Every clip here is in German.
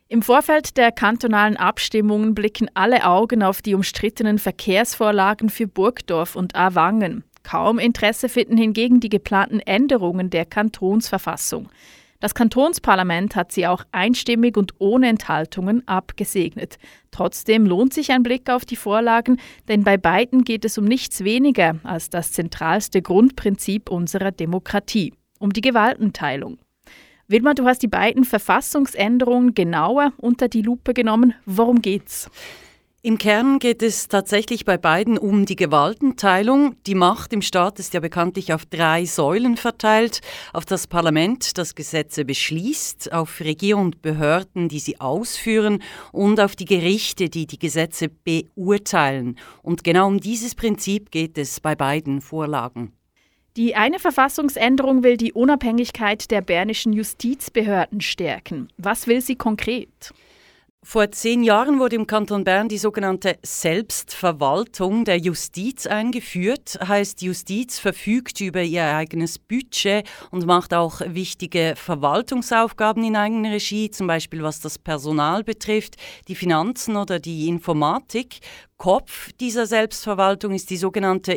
Im Vorfeld der kantonalen Abstimmungen blicken alle Augen auf die umstrittenen Verkehrsvorlagen für Burgdorf und Aarwangen. Kaum Interesse finden hingegen die geplanten Änderungen der Kantonsverfassung. Das Kantonsparlament hat sie auch einstimmig und ohne Enthaltungen abgesegnet. Trotzdem lohnt sich ein Blick auf die Vorlagen, denn bei beiden geht es um nichts weniger als das zentralste Grundprinzip unserer Demokratie, um die Gewaltenteilung. Wilma, du hast die beiden Verfassungsänderungen genauer unter die Lupe genommen. Worum geht's? Im Kern geht es tatsächlich bei beiden um die Gewaltenteilung. Die Macht im Staat ist ja bekanntlich auf 3 Säulen verteilt. Auf das Parlament, das Gesetze beschließt, auf Regierung und Behörden, die sie ausführen, und auf die Gerichte, die die Gesetze beurteilen. Und genau um dieses Prinzip geht es bei beiden Vorlagen. Die eine Verfassungsänderung will die Unabhängigkeit der bernischen Justizbehörden stärken. Was will sie konkret? Vor 10 Jahren wurde im Kanton Bern die sogenannte Selbstverwaltung der Justiz eingeführt. Heißt, die Justiz verfügt über ihr eigenes Budget und macht auch wichtige Verwaltungsaufgaben in eigener Regie, zum Beispiel was das Personal betrifft, die Finanzen oder die Informatik. Kopf dieser Selbstverwaltung ist die sogenannte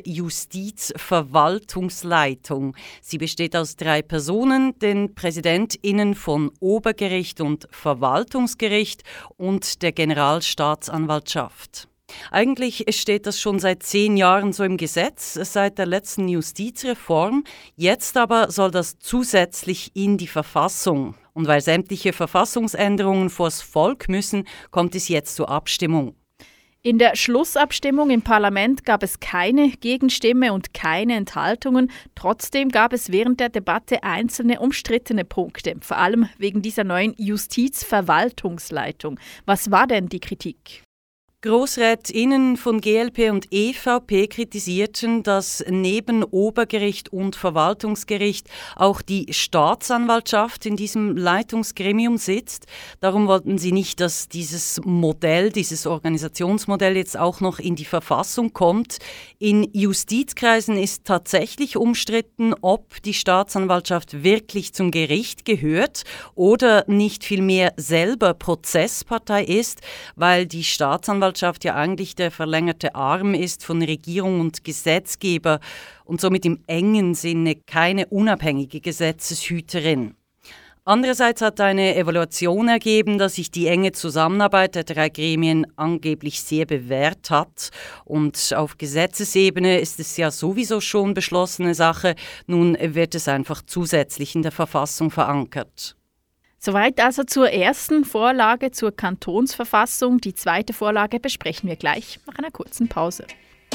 Justizverwaltungsleitung. Sie besteht aus 3 Personen, den PräsidentInnen von Obergericht und Verwaltungsgericht und der Generalstaatsanwaltschaft. Eigentlich steht das schon seit 10 Jahren so im Gesetz, seit der letzten Justizreform. Jetzt aber soll das zusätzlich in die Verfassung. Und weil sämtliche Verfassungsänderungen vors Volk müssen, kommt es jetzt zur Abstimmung. In der Schlussabstimmung im Parlament gab es keine Gegenstimme und keine Enthaltungen. Trotzdem gab es während der Debatte einzelne umstrittene Punkte, vor allem wegen dieser neuen Justizverwaltungsleitung. Was war denn die Kritik? GrossrätInnen von GLP und EVP kritisierten, dass neben Obergericht und Verwaltungsgericht auch die Staatsanwaltschaft in diesem Leitungsgremium sitzt. Darum wollten sie nicht, dass dieses Organisationsmodell jetzt auch noch in die Verfassung kommt. In Justizkreisen ist tatsächlich umstritten, ob die Staatsanwaltschaft wirklich zum Gericht gehört oder nicht vielmehr selber Prozesspartei ist, weil die Staatsanwaltschaft ja eigentlich der verlängerte Arm ist von Regierung und Gesetzgeber und somit im engen Sinne keine unabhängige Gesetzeshüterin. Andererseits hat eine Evaluation ergeben, dass sich die enge Zusammenarbeit der 3 Gremien angeblich sehr bewährt hat. Und auf Gesetzesebene ist es ja sowieso schon beschlossene Sache. Nun wird es einfach zusätzlich in der Verfassung verankert. Soweit also zur ersten Vorlage zur Kantonsverfassung. Die zweite Vorlage besprechen wir gleich nach einer kurzen Pause.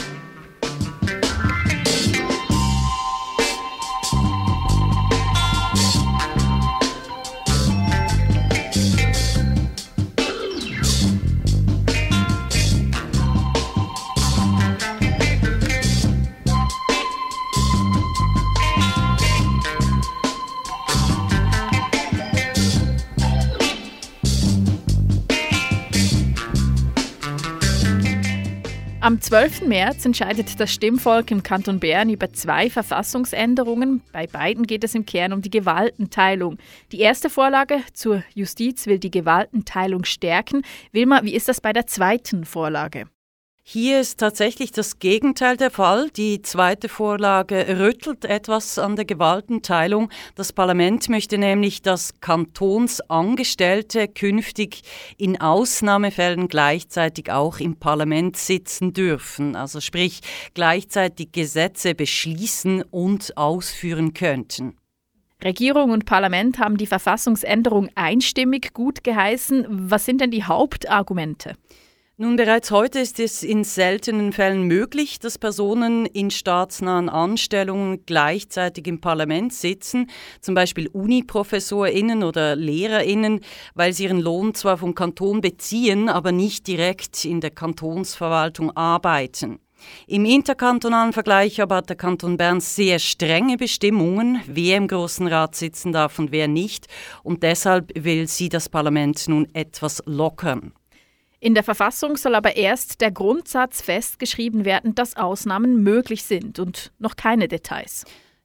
Am 12. März entscheidet das Stimmvolk im Kanton Bern über 2 Verfassungsänderungen. Bei beiden geht es im Kern um die Gewaltenteilung. Die erste Vorlage zur Justiz will die Gewaltenteilung stärken. Wilma, wie ist das bei der zweiten Vorlage? Hier ist tatsächlich das Gegenteil der Fall. Die zweite Vorlage rüttelt etwas an der Gewaltenteilung. Das Parlament möchte nämlich, dass Kantonsangestellte künftig in Ausnahmefällen gleichzeitig auch im Parlament sitzen dürfen. Also sprich, gleichzeitig Gesetze beschließen und ausführen könnten. Regierung und Parlament haben die Verfassungsänderung einstimmig gut geheißen. Was sind denn die Hauptargumente? Nun, bereits heute ist es in seltenen Fällen möglich, dass Personen in staatsnahen Anstellungen gleichzeitig im Parlament sitzen, zum Beispiel UniprofessorInnen oder LehrerInnen, weil sie ihren Lohn zwar vom Kanton beziehen, aber nicht direkt in der Kantonsverwaltung arbeiten. Im interkantonalen Vergleich aber hat der Kanton Bern sehr strenge Bestimmungen, wer im Grossen Rat sitzen darf und wer nicht, und deshalb will sie das Parlament nun etwas lockern. In der Verfassung soll aber erst der Grundsatz festgeschrieben werden, dass Ausnahmen möglich sind und noch keine Details.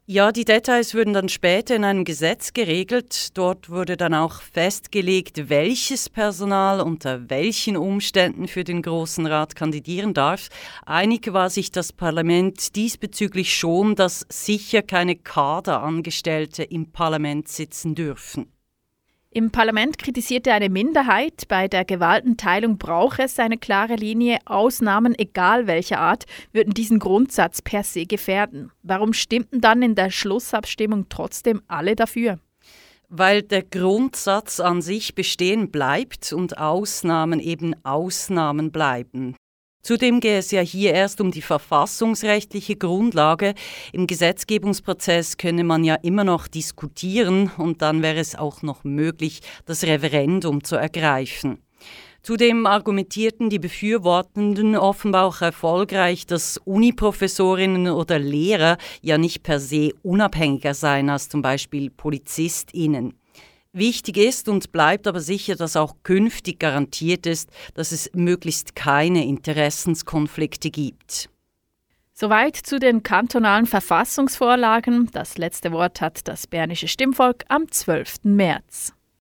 Ja, die Details würden dann später in einem Gesetz geregelt. Dort wurde dann auch festgelegt, welches Personal unter welchen Umständen für den Grossen Rat kandidieren darf. Einig war sich das Parlament diesbezüglich schon, dass sicher keine Kaderangestellte im Parlament sitzen dürfen. Im Parlament kritisierte eine Minderheit, bei der Gewaltenteilung brauche es eine klare Linie. Ausnahmen, egal welcher Art, würden diesen Grundsatz per se gefährden. Warum stimmten dann in der Schlussabstimmung trotzdem alle dafür? Weil der Grundsatz an sich bestehen bleibt und Ausnahmen eben Ausnahmen bleiben. Zudem gehe es ja hier erst um die verfassungsrechtliche Grundlage. Im Gesetzgebungsprozess könne man ja immer noch diskutieren und dann wäre es auch noch möglich, das Referendum zu ergreifen. Zudem argumentierten die Befürwortenden offenbar auch erfolgreich, dass Uniprofessorinnen oder Lehrer ja nicht per se unabhängiger seien als zum Beispiel PolizistInnen. Wichtig ist und bleibt aber sicher, dass auch künftig garantiert ist, dass es möglichst keine Interessenskonflikte gibt. Soweit zu den kantonalen Verfassungsvorlagen. Das letzte Wort hat das bernische Stimmvolk am 12. März.